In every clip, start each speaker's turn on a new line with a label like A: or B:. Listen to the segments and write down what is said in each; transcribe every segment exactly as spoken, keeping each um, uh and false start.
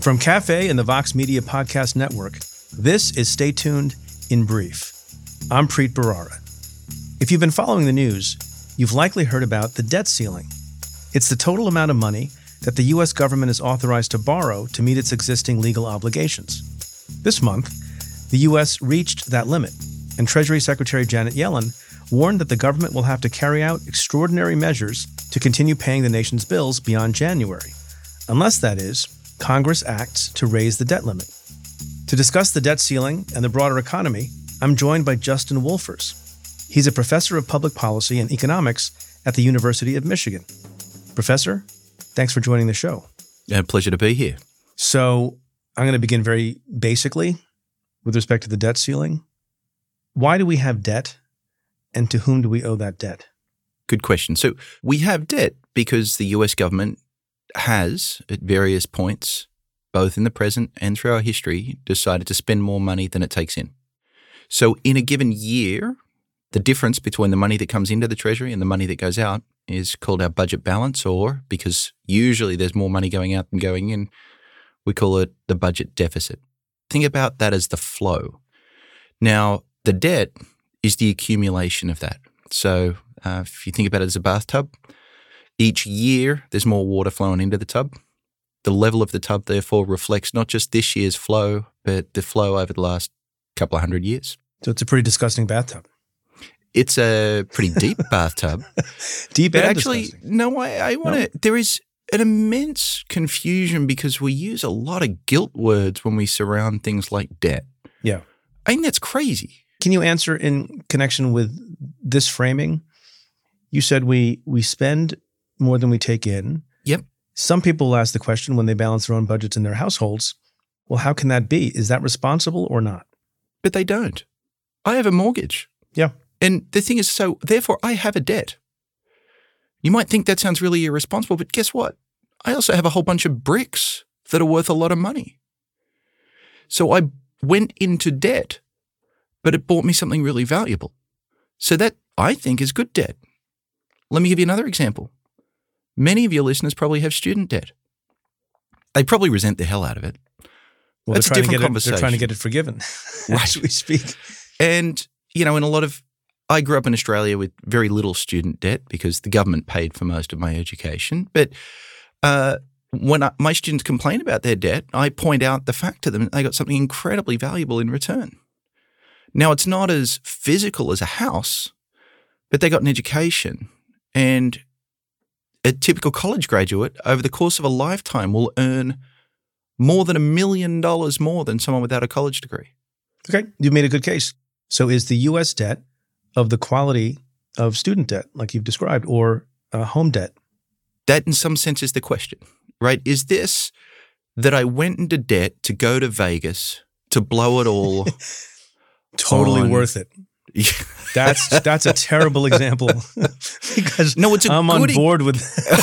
A: From Cafe and the Vox Media Podcast Network, this is Stay Tuned in Brief. I'm Preet Bharara. If you've been following the news, you've likely heard about the debt ceiling. It's the total amount of money that the U S government is authorized to borrow to meet its existing legal obligations. This month, the U S reached that limit, and Treasury Secretary Janet Yellen warned that the government will have to carry out extraordinary measures to continue paying the nation's bills beyond January, unless, that is, Congress acts to raise the debt limit. To discuss the debt ceiling and the broader economy, I'm joined by Justin Wolfers. He's a professor of public policy and economics at the University of Michigan. Professor, thanks for joining the show.
B: Yeah, pleasure to be here.
A: So I'm going to begin very basically with respect to the debt ceiling. Why do we have debt, and to whom do we owe that debt?
B: Good question. So we have debt because the U S government has, at various points, both in the present and through our history, decided to spend more money than it takes in. So in a given year, the difference between the money that comes into the Treasury and the money that goes out is called our budget balance, or, because usually there's more money going out than going in, we call it the budget deficit. Think about that as the flow. Now, the debt is the accumulation of that. So uh, if you think about it as a bathtub, each year there's more water flowing into the tub. The level of the tub, therefore, reflects not just this year's flow, but the flow over the last couple of hundred years.
A: So it's a pretty disgusting bathtub.
B: It's a pretty deep bathtub.
A: Deep
B: but
A: and
B: actually,
A: disgusting.
B: no, I, I want to,
A: No?
B: there is an immense confusion because we use a lot of guilt words when we surround things like debt.
A: Yeah.
B: I think that's crazy.
A: Can you answer in connection with this framing? You said we we spend more than we take in.
B: Yep.
A: Some people will ask the question when they balance their own budgets in their households, well, how can that be? Is that responsible or not?
B: But they don't. I have a mortgage.
A: Yeah.
B: And the thing is, so therefore I have a debt. You might think that sounds really irresponsible, but guess what? I also have a whole bunch of bricks that are worth a lot of money. So I went into debt, but it bought me something really valuable. So that, I think, is good debt. Let me give you another example. Many of your listeners probably have student debt. They probably resent the hell out of it.
A: Well,
B: That's a
A: they're trying, to
B: different
A: get it,
B: conversation.
A: they're trying to get it forgiven
B: Right.
A: as we speak.
B: And, you know, in a lot of, I grew up in Australia with very little student debt because the government paid for most of my education. But uh, when I, my students complain about their debt, I point out the fact to them that they got something incredibly valuable in return. Now, it's not as physical as a house, but they got an education. And a typical college graduate over the course of a lifetime will earn more than a million dollars more than someone without a college degree.
A: Okay, you've made a good case. So is the U S debt of the quality of student debt, like you've described, or uh, home debt?
B: That in some sense is the question, right? Is this that I went into debt to go to Vegas, to blow it all?
A: Totally
B: on-
A: worth it. That's that's a terrible example because
B: No, it's a
A: I'm on
B: good e-
A: board with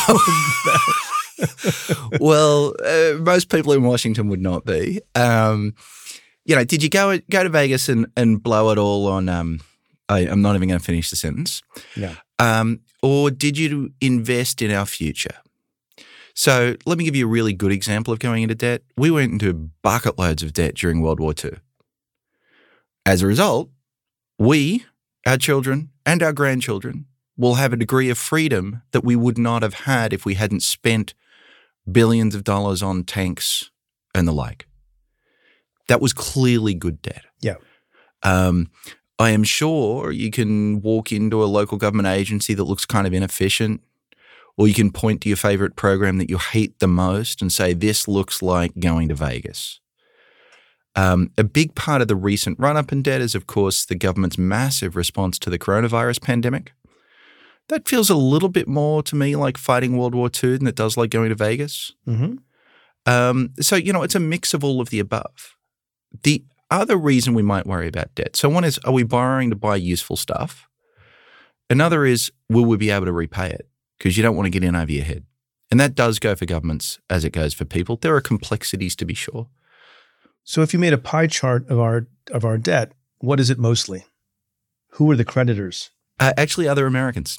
B: Well, uh, most people in Washington would not be. Um, you know, did you go go to Vegas and, and blow it all on? Um, I, I'm not even going to finish the sentence.
A: Yeah.
B: Um, or did you invest in our future? So let me give you a really good example of going into debt. We went into bucket loads of debt during World War Two. As a result, we, our children, and our grandchildren will have a degree of freedom that we would not have had if we hadn't spent billions of dollars on tanks and the like. That was clearly good debt.
A: Yeah.
B: Um, I am sure you can walk into a local government agency that looks kind of inefficient, or you can point to your favorite program that you hate the most and say, this looks like going to Vegas. Um, a big part of the recent run-up in debt is, of course, the government's massive response to the coronavirus pandemic. That feels a little bit more to me like fighting World War Two than it does like going to Vegas.
A: Mm-hmm.
B: Um, so, you know, it's a mix of all of the above. The other reason we might worry about debt, so one is, are we borrowing to buy useful stuff? Another is, will we be able to repay it? Because you don't want to get in over your head. And that does go for governments as it goes for people. There are complexities to be sure.
A: So if you made a pie chart of our of our debt, what is it mostly? Who are the creditors?
B: Uh, actually, other Americans.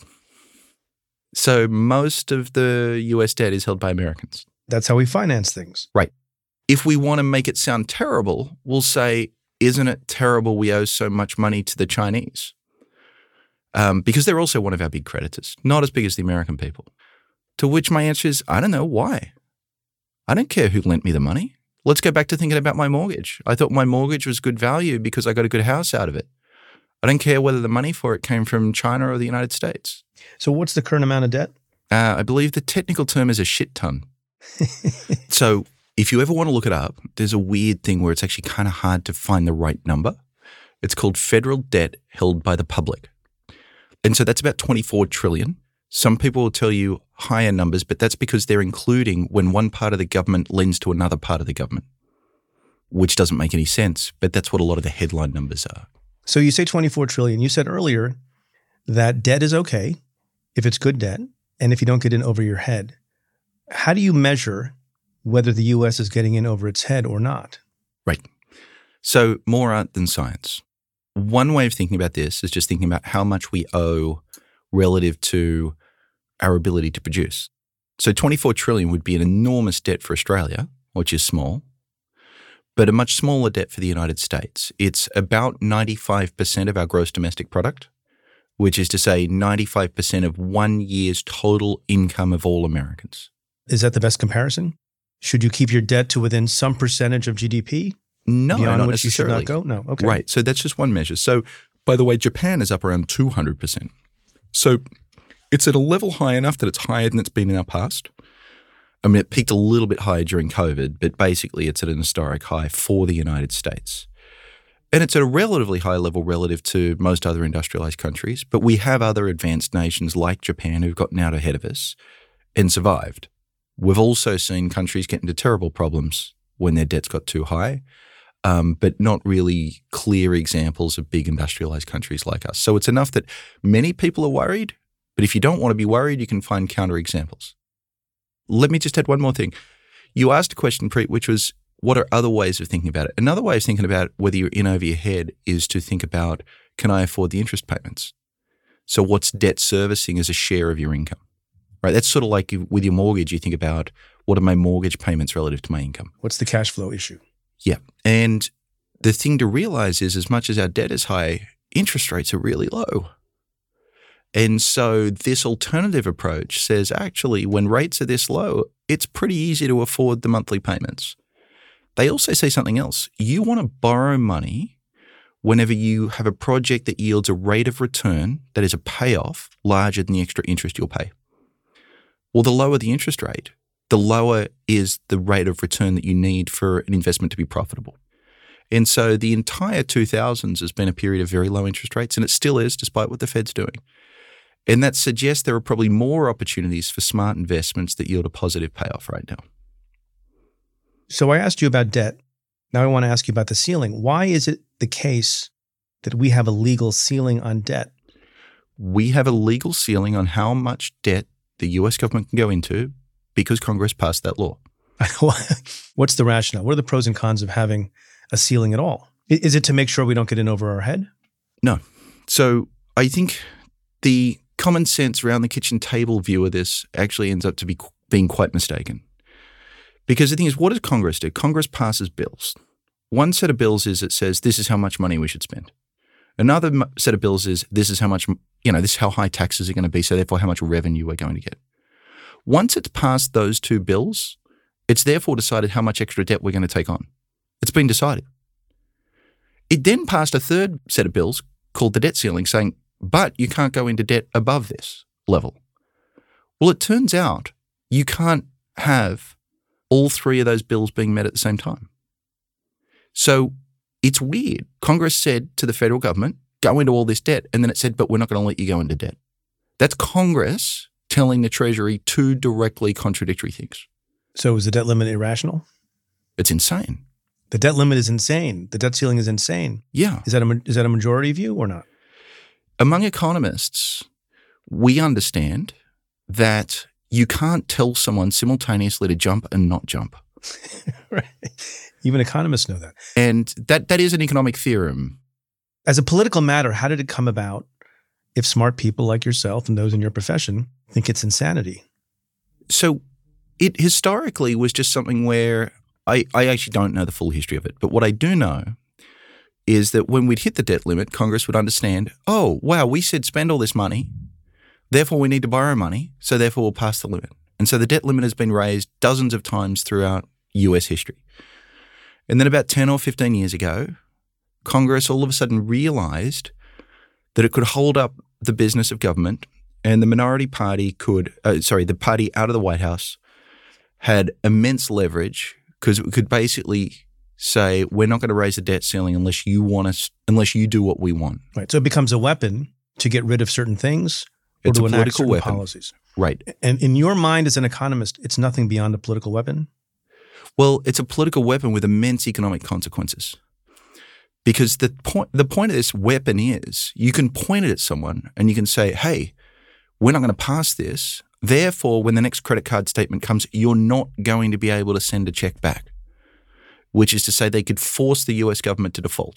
B: So most of the U S debt is held by Americans.
A: That's how we finance things.
B: Right. If we want to make it sound terrible, we'll say, isn't it terrible we owe so much money to the Chinese? Um, because they're also one of our big creditors, not as big as the American people. To which my answer is, I don't know why. I don't care who lent me the money. Let's go back to thinking about my mortgage. I thought my mortgage was good value because I got a good house out of it. I don't care whether the money for it came from China or the United States.
A: So what's the current amount of debt?
B: Uh, I believe the technical term is a shit ton. So if you ever want to look it up, there's a weird thing where it's actually kind of hard to find the right number. It's called federal debt held by the public. And so that's about twenty-four trillion dollars. Some people will tell you higher numbers, but that's because they're including when one part of the government lends to another part of the government, which doesn't make any sense, but that's what a lot of the headline numbers are.
A: So you say twenty-four trillion dollars. You said earlier that debt is okay if it's good debt and if you don't get in over your head. How do you measure whether the U S is getting in over its head or not?
B: Right. So more art than science. One way of thinking about this is just thinking about how much we owe relative to our ability to produce. So twenty-four trillion dollars would be an enormous debt for Australia, which is small, but a much smaller debt for the United States. It's about ninety-five percent of our gross domestic product, which is to say ninety-five percent of one year's total income of all Americans.
A: Is that the best comparison? Should you keep your debt to within some percentage of G D P?
B: No,
A: beyond
B: not
A: which you should
B: necessarily.
A: not go? No, okay.
B: Right, so that's just one measure. So, by the way, Japan is up around two hundred percent. So it's at a level high enough that it's higher than it's been in our past. I mean, it peaked a little bit higher during COVID, but basically it's at an historic high for the United States. And it's at a relatively high level relative to most other industrialized countries. But we have other advanced nations like Japan who've gotten out ahead of us and survived. We've also seen countries get into terrible problems when their debts got too high, um, but not really clear examples of big industrialized countries like us. So it's enough that many people are worried, but if you don't want to be worried, you can find counterexamples. Let me just add one more thing. You asked a question, Preet, which was, what are other ways of thinking about it? Another way of thinking about whether you're in over your head is to think about, can I afford the interest payments? So what's debt servicing as a share of your income? Right? That's sort of like with your mortgage, you think about, what are my mortgage payments relative to my income?
A: What's the cash flow issue?
B: Yeah. And the thing to realize is as much as our debt is high, interest rates are really low. And so this alternative approach says, actually, when rates are this low, it's pretty easy to afford the monthly payments. They also say something else. You want to borrow money whenever you have a project that yields a rate of return that is a payoff larger than the extra interest you'll pay. Well, the lower the interest rate, the lower is the rate of return that you need for an investment to be profitable. And so the entire two thousands has been a period of very low interest rates, and it still is, despite what the Fed's doing. And that suggests there are probably more opportunities for smart investments that yield a positive payoff right now.
A: So I asked you about debt. Now I want to ask you about the ceiling. Why is it the case that we have a legal ceiling on debt?
B: We have a legal ceiling on how much debt the U S government can go into because Congress passed that law.
A: What's the rationale? What are the pros and cons of having a ceiling at all? Is it to make sure we don't get in over our head?
B: No. So I think the common sense around the kitchen table view of this actually ends up to be being quite mistaken. Because the thing is, what does Congress do? Congress passes bills. One set of bills is it says this is how much money we should spend. Another set of bills is this is how much, you know, this is how high taxes are going to be, so therefore how much revenue we're going to get. Once it's passed those two bills, it's therefore decided how much extra debt we're going to take on. It's been decided. It then passed a third set of bills called the debt ceiling saying, but you can't go into debt above this level. Well, it turns out you can't have all three of those bills being met at the same time. So it's weird. Congress said to the federal government, go into all this debt. And then it said, but we're not going to let you go into debt. That's Congress telling the Treasury two directly contradictory things.
A: So is the debt limit irrational?
B: It's insane.
A: The debt limit is insane. The debt ceiling is insane.
B: Yeah.
A: Is that a, is that a majority view or not?
B: Among economists, we understand that you can't tell someone simultaneously to jump and not jump.
A: Right. Even economists know that.
B: And that that is an economic theorem.
A: As a political matter, how did it come about if smart people like yourself and those in your profession think it's insanity?
B: So it historically was just something where I, I actually don't know the full history of it. But what I do know is that when we'd hit the debt limit, Congress would understand, oh, wow, we said spend all this money, therefore we need to borrow money, so therefore we'll pass the limit. And so the debt limit has been raised dozens of times throughout U S history. And then about ten or fifteen years ago, Congress all of a sudden realized that it could hold up the business of government, and the minority party could, uh, sorry, the party out of the White House had immense leverage because it could basically say, we're not going to raise the debt ceiling unless you want us, unless you do what we want.
A: Right. So it becomes a weapon to get rid of certain things or
B: It's
A: to
B: a
A: enact
B: political
A: certain
B: weapon.
A: policies.
B: Right.
A: And in your mind as an economist, it's nothing beyond a political weapon?
B: Well, it's a political weapon with immense economic consequences. Because the point the point of this weapon is you can point it at someone and you can say, hey, we're not going to pass this. Therefore, when the next credit card statement comes, you're not going to be able to send a check back, which is to say they could force the U S government to default.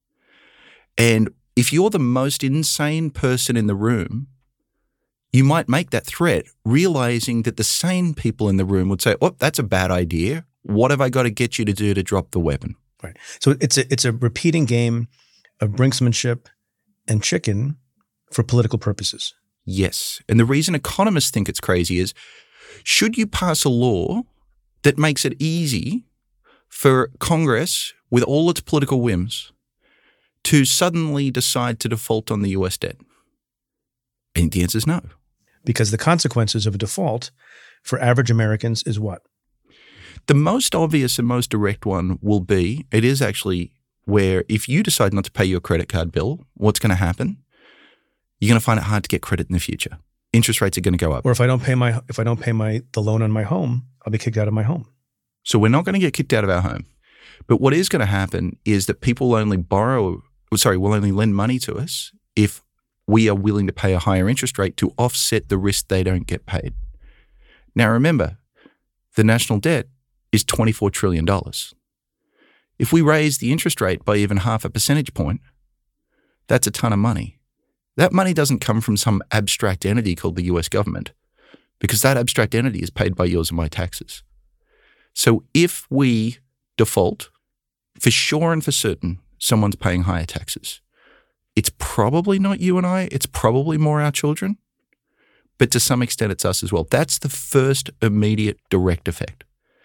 B: And if you're the most insane person in the room, you might make that threat, realizing that the sane people in the room would say, oh, that's a bad idea. What have I got to get you to do to drop the weapon?
A: Right. So it's a it's a repeating game of brinksmanship and chicken for political purposes.
B: Yes. And the reason economists think it's crazy is, should you pass a law that makes it easy for Congress, with all its political whims, to suddenly decide to default on the U S debt? And the answer is no.
A: Because the consequences of a default for average Americans is what?
B: The most obvious and most direct one will be, it is actually where if you decide not to pay your credit card bill, what's going to happen? You're going to find it hard to get credit in the future. Interest rates are going to go up.
A: Or if I don't pay my if I don't pay my the loan on my home, I'll be kicked out of my home.
B: So we're not going to get kicked out of our home. But what is going to happen is that people will only borrow, sorry, will only lend money to us if we are willing to pay a higher interest rate to offset the risk they don't get paid. Now remember, the national debt is twenty-four trillion dollars. If we raise the interest rate by even half a percentage point, that's a ton of money. That money doesn't come from some abstract entity called the U S government, because that abstract entity is paid by yours and my taxes. So if we default, for sure and for certain, someone's paying higher taxes. It's probably not you and I. It's probably more our children. But to some extent, it's us as well. That's the first immediate direct effect.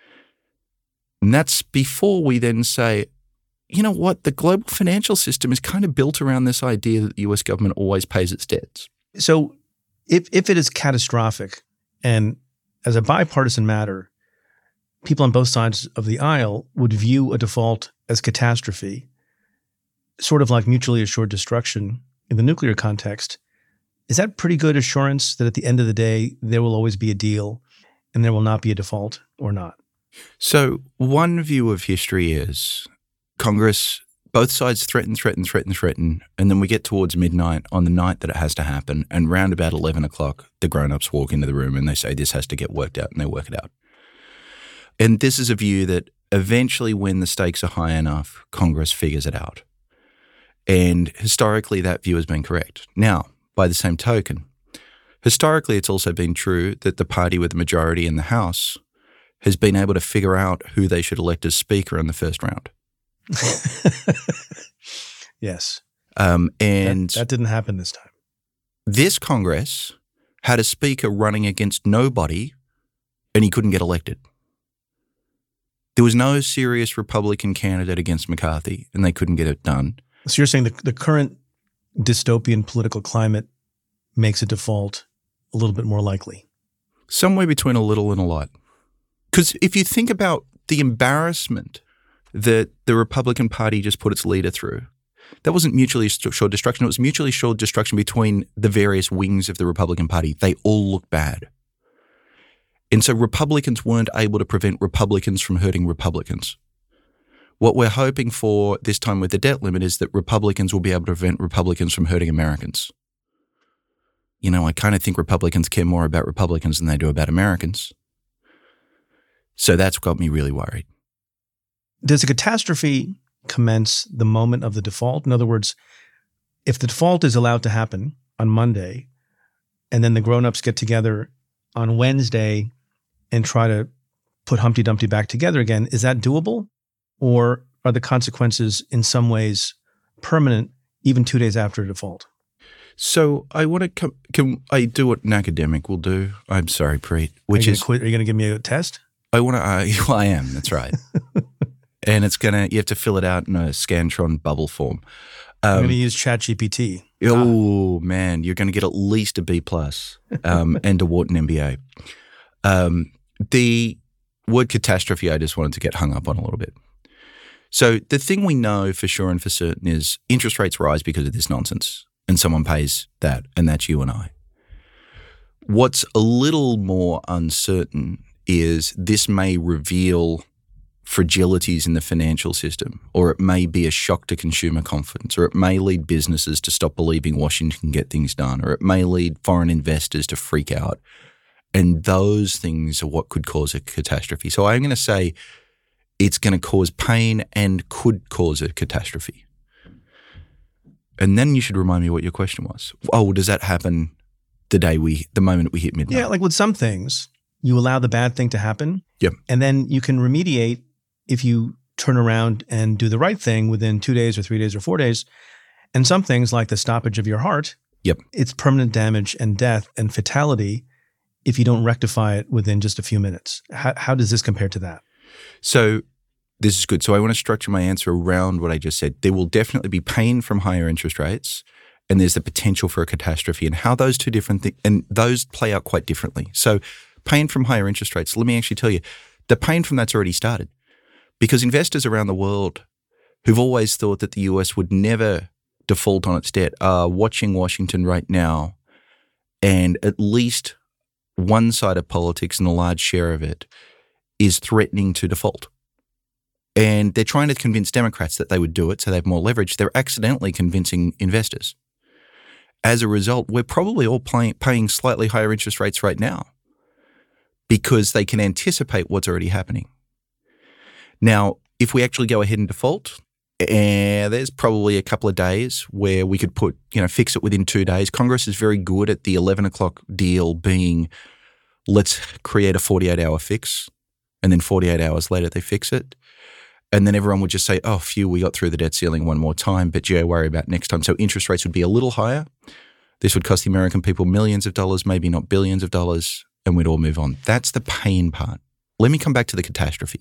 B: And that's before we then say, you know what, the global financial system is kind of built around this idea that the U S government always pays its debts.
A: So if if it is catastrophic, and as a bipartisan matter, people on both sides of the aisle would view a default as catastrophe, sort of like mutually assured destruction in the nuclear context, is that pretty good assurance that at the end of the day, there will always be a deal and there will not be a default or not?
B: So one view of history is Congress, both sides threaten, threaten, threaten, threaten, and then we get towards midnight on the night that it has to happen, and round about eleven o'clock, the grown-ups walk into the room and they say this has to get worked out, and they work it out. And this is a view that eventually when the stakes are high enough, Congress figures it out. And historically, that view has been correct. Now, by the same token, historically, it's also been true that the party with the majority in the House has been able to figure out who they should elect as Speaker in the first round.
A: Yes.
B: Um, and
A: that, that didn't happen this time.
B: This Congress had a Speaker running against nobody, and he couldn't get elected. There was no serious Republican candidate against McCarthy, and they couldn't get it done.
A: So you're saying the, the current dystopian political climate makes a default a little bit more likely?
B: Somewhere between a little and a lot. Because if you think about the embarrassment that the Republican Party just put its leader through, that wasn't mutually assured destruction. It was mutually assured destruction between the various wings of the Republican Party. They all look bad. And so Republicans weren't able to prevent Republicans from hurting Republicans. What we're hoping for this time with the debt limit is that Republicans will be able to prevent Republicans from hurting Americans. You know, I kind of think Republicans care more about Republicans than they do about Americans. So that's got me really worried.
A: Does a catastrophe commence the moment of the default? In other words, if the default is allowed to happen on Monday, and then the grown-ups get together on Wednesday and try to put Humpty Dumpty back together again. Is that doable? Or are the consequences in some ways permanent even two days after a default?
B: So I want to come, can I do what an academic will do? I'm sorry, Preet. Which
A: are you
B: is,
A: quit? Are you going to give me a test?
B: I want to, uh, well, I am, that's right. And it's going to, you have to fill it out in a Scantron bubble form. Um,
A: I'm going to use ChatGPT.
B: Oh, ah. man, you're going to get at least a B plus um, and a Wharton M B A. Um, the word catastrophe, I just wanted to get hung up on a little bit. So the thing we know for sure and for certain is interest rates rise because of this nonsense, and someone pays that, and that's you and I. What's a little more uncertain is this may reveal fragilities in the financial system, or it may be a shock to consumer confidence, or it may lead businesses to stop believing Washington can get things done, or it may lead foreign investors to freak out. And those things are what could cause a catastrophe. So I'm going to say it's going to cause pain and could cause a catastrophe. And then you should remind me what your question was. Oh, well, does that happen the day we, the moment we hit midnight?
A: Yeah, like with some things, you allow the bad thing to happen.
B: Yep.
A: And then you can remediate if you turn around and do the right thing within two days or three days or four days. And some things like the stoppage of your heart,
B: yep,
A: it's permanent damage and death and fatality if you don't rectify it within just a few minutes. How, how does this compare to that?
B: So this is good. So I want to structure my answer around what I just said. There will definitely be pain from higher interest rates, and there's the potential for a catastrophe, and how those two different things, and those play out quite differently. So pain from higher interest rates, let me actually tell you, the pain from that's already started. Because investors around the world who've always thought that the U S would never default on its debt are watching Washington right now, and at least one side of politics and a large share of it is threatening to default. And they're trying to convince Democrats that they would do it so they have more leverage. They're accidentally convincing investors. As a result, we're probably all pay- paying slightly higher interest rates right now because they can anticipate what's already happening. Now, if we actually go ahead and default, eh, there's probably a couple of days where we could put, you know, fix it within two days. Congress is very good at the eleven o'clock deal being, let's create a forty-eight hour fix, and then forty-eight hours later they fix it. And then everyone would just say, oh, phew, we got through the debt ceiling one more time, but yeah, worry about next time. So interest rates would be a little higher. This would cost the American people millions of dollars, maybe not billions of dollars, and we'd all move on. That's the pain part. Let me come back to the catastrophe.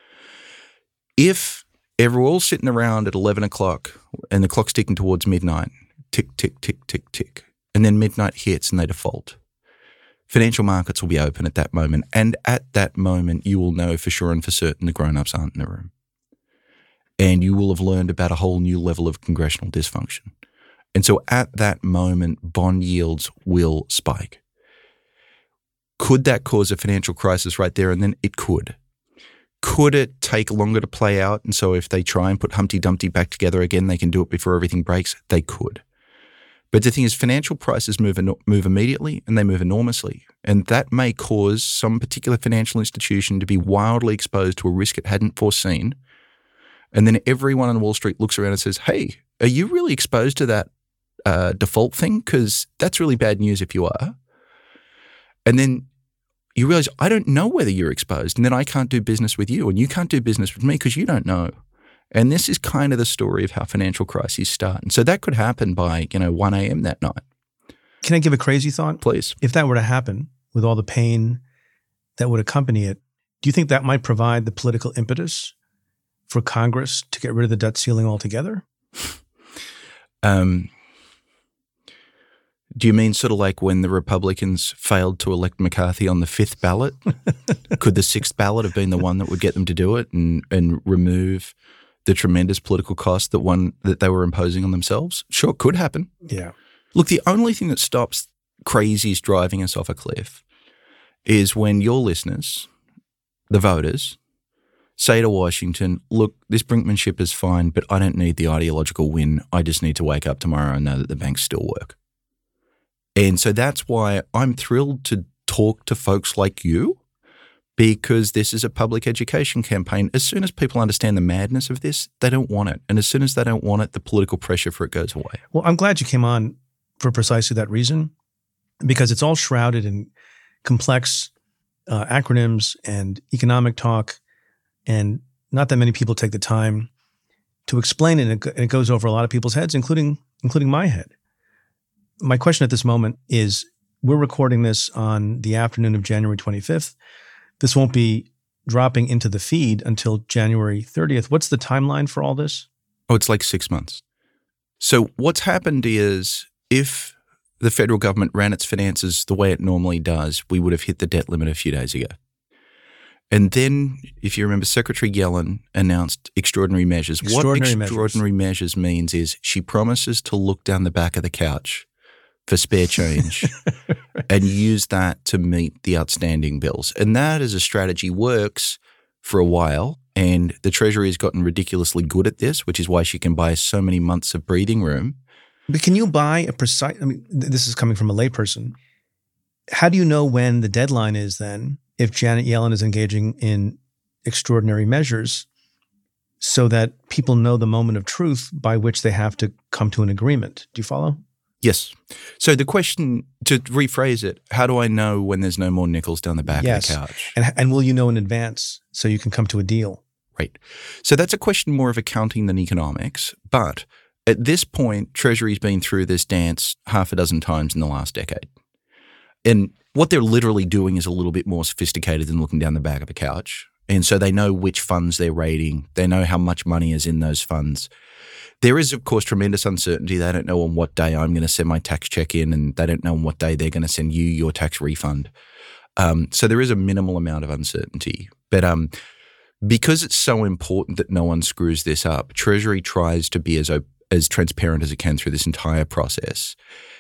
B: If we're all sitting around at eleven o'clock and the clock's ticking towards midnight, tick, tick, tick, tick, tick, and then midnight hits and they default, financial markets will be open at that moment. And at that moment, you will know for sure and for certain the grown-ups aren't in the room. And you will have learned about a whole new level of congressional dysfunction. And so at that moment, bond yields will spike. Could that cause a financial crisis right there and then? It could. Could it take longer to play out? And so if they try and put Humpty Dumpty back together again, they can do it before everything breaks? They could. But the thing is, financial prices move move immediately and they move enormously. And that may cause some particular financial institution to be wildly exposed to a risk it hadn't foreseen. And then everyone on Wall Street looks around and says, hey, are you really exposed to that uh, default thing? Because that's really bad news if you are. And then you realize, I don't know whether you're exposed, and then I can't do business with you, and you can't do business with me because you don't know. And this is kind of the story of how financial crises start. And so that could happen by, you know, one a.m. that night.
A: Can I give a crazy thought?
B: Please.
A: If that were to happen with all the pain that would accompany it, do you think that might provide the political impetus for Congress to get rid of the debt ceiling altogether?
B: Um. Do you mean sort of like when the Republicans failed to elect McCarthy on the fifth ballot? Could the sixth ballot have been the one that would get them to do it and, and remove the tremendous political cost that one that they were imposing on themselves? Sure, could happen.
A: Yeah.
B: Look, the only thing that stops crazies driving us off a cliff is when your listeners, the voters, say to Washington, look, this brinkmanship is fine, but I don't need the ideological win. I just need to wake up tomorrow and know that the banks still work. And so that's why I'm thrilled to talk to folks like you, because this is a public education campaign. As soon as people understand the madness of this, they don't want it. And as soon as they don't want it, the political pressure for it goes away.
A: Well, I'm glad you came on for precisely that reason, because it's all shrouded in complex uh, acronyms and economic talk, and not that many people take the time to explain it, and it, and it goes over a lot of people's heads, including including my head. My question at this moment is, we're recording this on the afternoon of January twenty-fifth. This won't be dropping into the feed until January thirtieth. What's the timeline for all this?
B: Oh, it's like six months. So what's happened is, if the federal government ran its finances the way it normally does, we would have hit the debt limit a few days ago. And then, if you remember, Secretary Yellen announced extraordinary measures.
A: Extraordinary
B: what extraordinary
A: measures.
B: measures means is she promises to look down the back of the couch for spare change and use that to meet the outstanding bills. And that as a strategy works for a while, and the Treasury has gotten ridiculously good at this, which is why she can buy so many months of breathing room.
A: But can you buy a precise, I mean, this is coming from a layperson. How do you know when the deadline is then, if Janet Yellen is engaging in extraordinary measures, so that people know the moment of truth by which they have to come to an agreement? Do you follow?
B: Yes. So the question, to rephrase it, how do I know when there's no more nickels down the back
A: yes.
B: of the couch?
A: And, and will you know in advance so you can come to a deal?
B: Right. So that's a question more of accounting than economics. But at this point, Treasury's been through this dance half a dozen times in the last decade. And what they're literally doing is a little bit more sophisticated than looking down the back of a couch. And so they know which funds they're raiding. They know how much money is in those funds. There is, of course, tremendous uncertainty. They don't know on what day I'm going to send my tax check in, and they don't know on what day they're going to send you your tax refund. Um, so there is a minimal amount of uncertainty. But um, because it's so important that no one screws this up, Treasury tries to be as as transparent as it can through this entire process.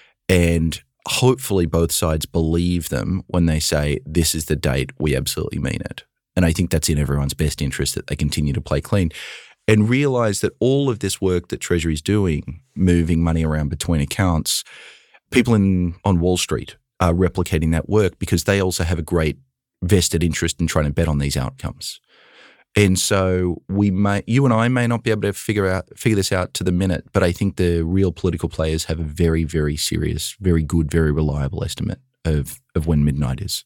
B: And hopefully both sides believe them when they say, this is the date, we absolutely mean it. And I think that's in everyone's best interest, that they continue to play clean and realize that all of this work that Treasury is doing, moving money around between accounts, people in on Wall Street are replicating that work because they also have a great vested interest in trying to bet on these outcomes. And so we may, you and I may not be able to figure out figure this out to the minute, but I think the real political players have a very, very serious, very good, very reliable estimate of, of when midnight is.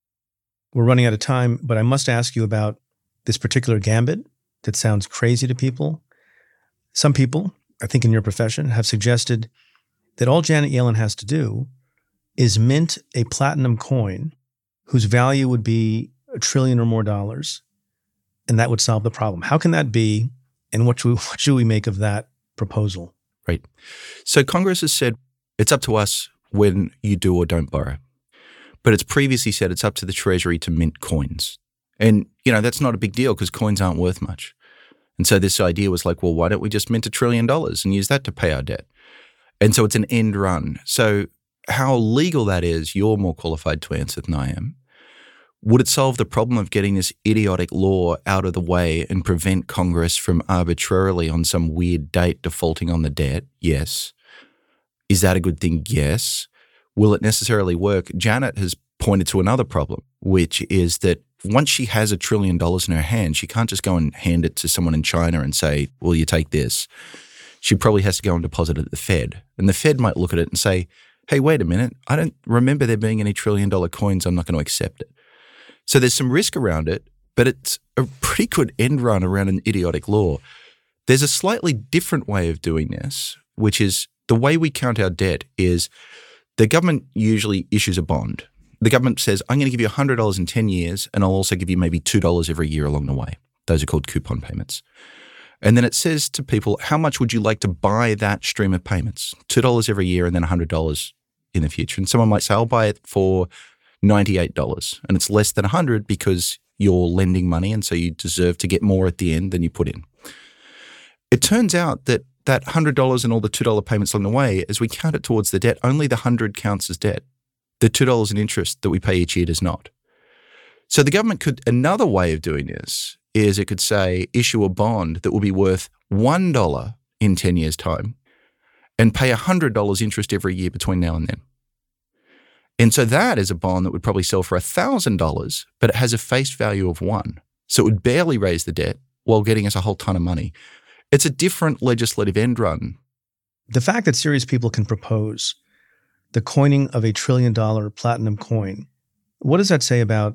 A: We're running out of time, but I must ask you about this particular gambit that sounds crazy to people. Some people, I think in your profession, have suggested that all Janet Yellen has to do is mint a platinum coin whose value would be a trillion or more dollars, and that would solve the problem. How can that be, and what should we, what should we make of that proposal?
B: Right. So Congress has said it's up to us when you do or don't borrow. But it's previously said it's up to the Treasury to mint coins. And, you know, that's not a big deal because coins aren't worth much. And so this idea was like, well, why don't we just mint a trillion dollars and use that to pay our debt? And so it's an end run. So how legal that is, you're more qualified to answer than I am. Would it solve the problem of getting this idiotic law out of the way and prevent Congress from arbitrarily on some weird date defaulting on the debt? Yes. Is that a good thing? Yes. Will it necessarily work? Janet has pointed to another problem, which is that once she has a trillion dollars in her hand, she can't just go and hand it to someone in China and say, well, you take this. She probably has to go and deposit it at the Fed. And the Fed might look at it and say, hey, wait a minute. I don't remember there being any trillion dollar coins. I'm not going to accept it. So there's some risk around it, but it's a pretty good end run around an idiotic law. There's a slightly different way of doing this, which is the way we count our debt is the government usually issues a bond. The government says, I'm going to give you one hundred dollars in ten years, and I'll also give you maybe two dollars every year along the way. Those are called coupon payments. And then it says to people, how much would you like to buy that stream of payments? two dollars every year and then one hundred dollars in the future. And someone might say, I'll buy it for ninety-eight dollars. And it's less than one hundred dollars because you're lending money, and so you deserve to get more at the end than you put in. It turns out that that one hundred dollars and all the two dollars payments along the way, as we count it towards the debt, only the one hundred dollars counts as debt. The two dollars in interest that we pay each year does not. So the government could, another way of doing this is it could say, issue a bond that will be worth one dollar in ten years' time and pay one hundred dollars interest every year between now and then. And so that is a bond that would probably sell for one thousand dollars, but it has a face value of one. So it would barely raise the debt while getting us a whole ton of money. It's a different legislative end run.
A: The fact that serious people can propose the coining of a trillion dollar platinum coin, what does that say about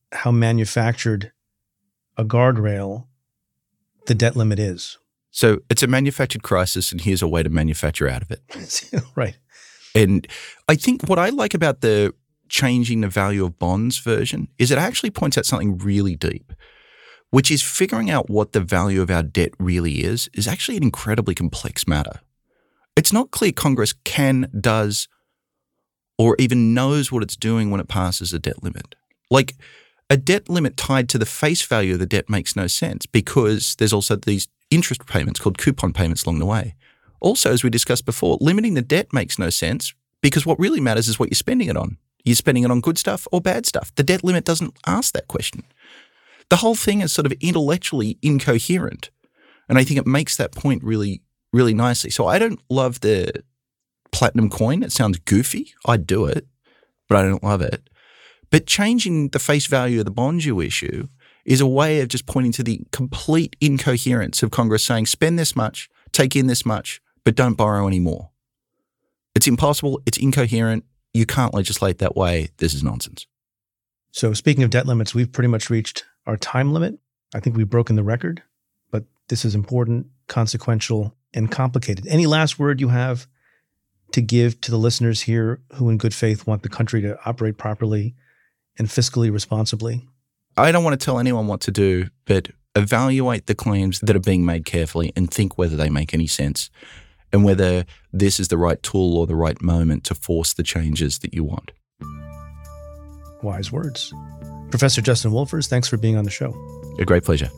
A: how manufactured a guardrail the debt limit is.
B: So it's a manufactured crisis, and here's a way to manufacture out of it.
A: Right.
B: And I think what I like about the changing the value of bonds version is it actually points out something really deep, which is figuring out what the value of our debt really is, is actually an incredibly complex matter. It's not clear Congress can, does, or even knows what it's doing when it passes a debt limit. Like, a debt limit tied to the face value of the debt makes no sense because there's also these interest payments called coupon payments along the way. Also, as we discussed before, limiting the debt makes no sense because what really matters is what you're spending it on. You're spending it on good stuff or bad stuff. The debt limit doesn't ask that question. The whole thing is sort of intellectually incoherent. And I think it makes that point really, really nicely. So I don't love the platinum coin. It sounds goofy. I'd do it, but I don't love it. But changing the face value of the bonds you issue is a way of just pointing to the complete incoherence of Congress saying, spend this much, take in this much, but don't borrow any more. It's impossible. It's incoherent. You can't legislate that way. This is nonsense.
A: So speaking of debt limits, we've pretty much reached our time limit. I think we've broken the record, but this is important, consequential, and complicated. Any last word you have to give to the listeners here who in good faith want the country to operate properly and fiscally responsibly?
B: I don't want to tell anyone what to do, but evaluate the claims that are being made carefully and think whether they make any sense and whether this is the right tool or the right moment to force the changes that you want.
A: Wise words. Professor Justin Wolfers, thanks for being on the show.
B: A great pleasure.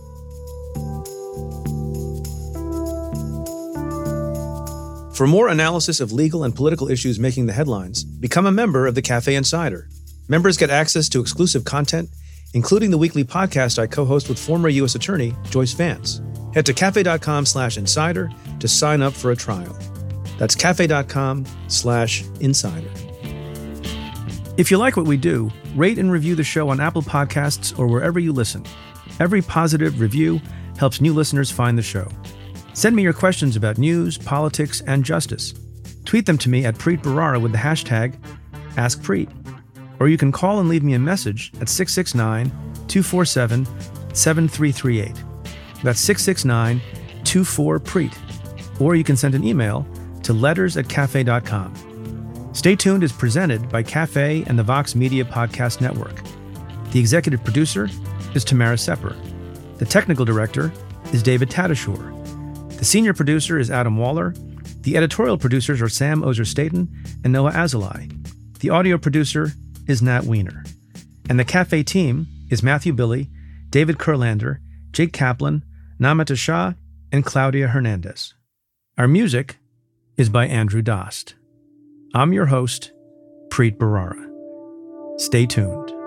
A: For more analysis of legal and political issues making the headlines, become a member of the Cafe Insider. Members get access to exclusive content, including the weekly podcast I co-host with former U S Attorney Joyce Vance. Head to cafe.com slash insider to sign up for a trial. That's cafe.com slash insider. If you like what we do, rate and review the show on Apple Podcasts or wherever you listen. Every positive review helps new listeners find the show. Send me your questions about news, politics, and justice. Tweet them to me at Preet Bharara with the hashtag AskPreet. Or you can call and leave me a message at six six nine, two four seven, seven three three eight. That's six six nine, two four, Preet. Or you can send an email to letters at cafe dot com. Stay Tuned is presented by Cafe and the Vox Media Podcast Network. The executive producer is Tamara Sepper. The technical director is David Tadashore. The senior producer is Adam Waller. The editorial producers are Sam Ozer-Staten and Noah Azulai. The audio producer is Nat Weiner. And the Cafe team is Matthew Billy, David Kurlander, Jake Kaplan, Namita Shah, and Claudia Hernandez. Our music is by Andrew Dost. I'm your host, Preet Bharara. Stay tuned.